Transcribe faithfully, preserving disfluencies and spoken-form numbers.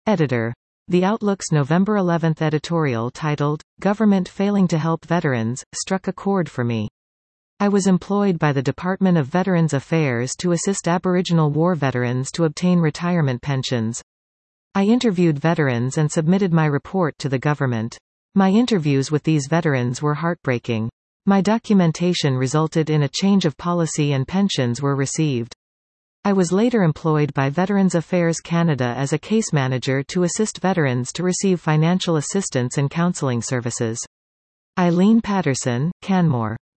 Editor. The Outlook's November eleventh editorial titled, "Government Failing to Help Veterans," struck a chord for me. I was employed by the Department of Veterans Affairs to assist Aboriginal war veterans to obtain retirement pensions. I interviewed veterans and submitted my report to the government. My interviews with these veterans were heartbreaking. My documentation resulted in a change of policy and pensions were received. I was later employed by Veterans Affairs Canada as a case manager to assist veterans to receive financial assistance and counselling services. Eileen Patterson, Canmore.